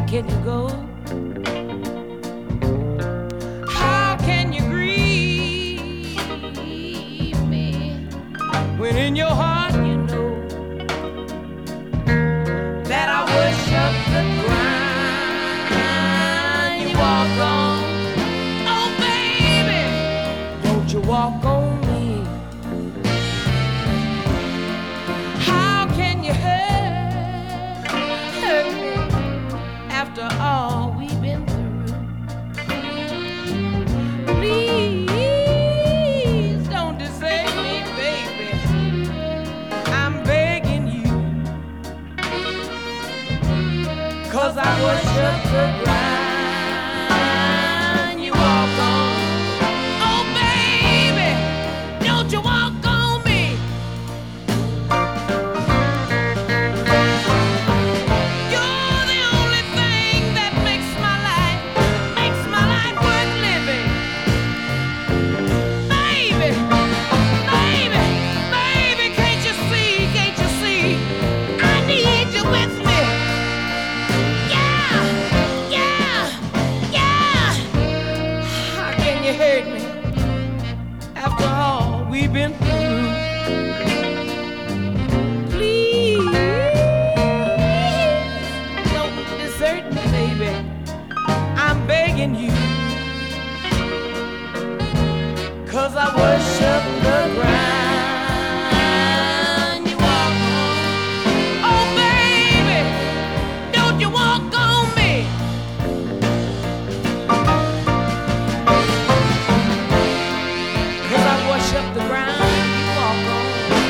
can you go? How can you grieve me when in your heart you know that I worship the ground you walk on? Oh baby, don't you walk on me. How can you hurt me after all we've been through? Please don't desert me, baby. I'm begging you, 'cause I worship the ground you walk on. Oh baby, don't you walk on me. You're the only thing that makes my life worth living. Baby, baby, baby, can't you see, I need you with me. Yeah, yeah, yeah. How can you hurt me after all we've been through? Please don't desert me, baby. I'm begging you, 'cause I worship the ground you walk on. Oh baby, don't you walk on me. 'Cause I worship the ground you walk on.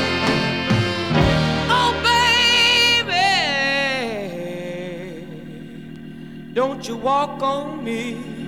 Oh baby, don't you walk on me.